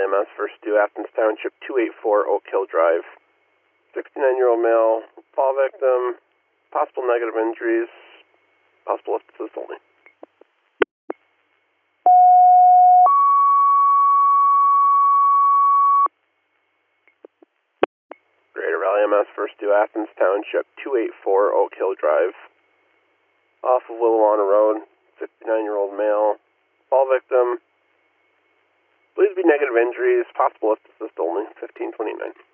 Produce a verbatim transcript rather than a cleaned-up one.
M S, first due Athens Township, two eighty-four Oak Hill Drive. sixty-nine-year-old male, fall victim, possible negative injuries, possible assist only. Greater Valley M S, first due Athens Township, two eighty-four Oak Hill Drive. Off of Willowanna Road, fifty-nine-year-old male, fall victim, believed to be negative injuries, possible assist only, fifteen twenty-nine.